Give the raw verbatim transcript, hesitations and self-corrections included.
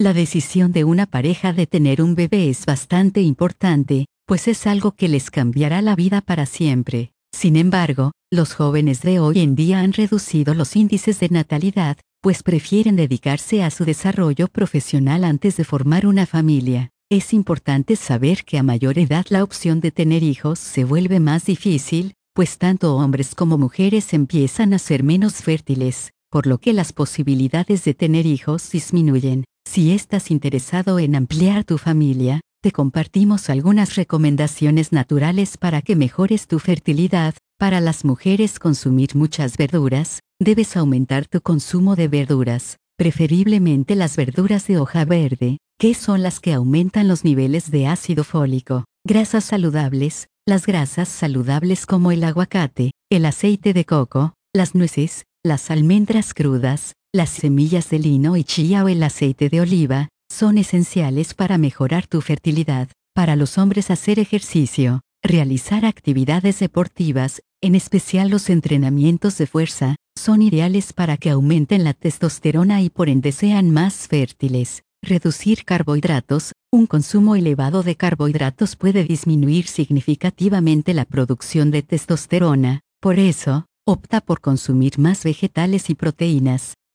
La decisión de una pareja de tener un bebé es bastante importante, pues es algo que les cambiará la vida para siempre. Sin embargo, los jóvenes de hoy en día han reducido los índices de natalidad, pues prefieren dedicarse a su desarrollo profesional antes de formar una familia. Es importante saber que a mayor edad la opción de tener hijos se vuelve más difícil, pues tanto hombres como mujeres empiezan a ser menos fértiles, por lo que las posibilidades de tener hijos disminuyen. Si estás interesado en ampliar tu familia, te compartimos algunas recomendaciones naturales para que mejores tu fertilidad. Para las mujeres, consumir muchas verduras. Debes aumentar tu consumo de verduras, preferiblemente las verduras de hoja verde, que son las que aumentan los niveles de ácido fólico. Grasas saludables. Las grasas saludables como el aguacate, el aceite de coco, las nueces, las almendras crudas, las semillas de lino y chía o el aceite de oliva, son esenciales para mejorar tu fertilidad. Para los hombres, hacer ejercicio, realizar actividades deportivas, en especial los entrenamientos de fuerza, son ideales para que aumenten la testosterona y por ende sean más fértiles. Reducir carbohidratos. Un consumo elevado de carbohidratos puede disminuir significativamente la producción de testosterona. Por eso, opta por consumir más vegetales y proteínas.